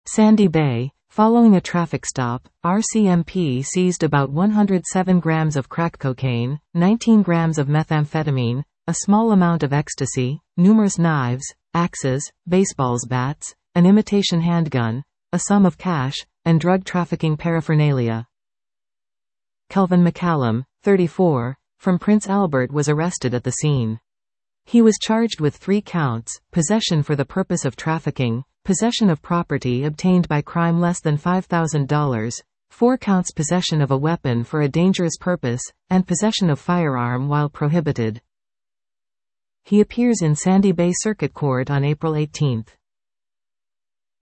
Sandy Bay. Following a traffic stop, RCMP seized about 107 grams of crack cocaine, 19 grams of methamphetamine, a small amount of ecstasy, numerous knives, axes, baseballs bats, an imitation handgun, a sum of cash, and drug trafficking paraphernalia. Kelvin McCallum, 34, from Prince Albert was arrested at the scene. He was charged with 3 counts: possession for the purpose of trafficking, possession of property obtained by crime less than $5,000, 4 counts possession of a weapon for a dangerous purpose, and possession of firearm while prohibited. He appears in Sandy Bay Circuit Court on April 18.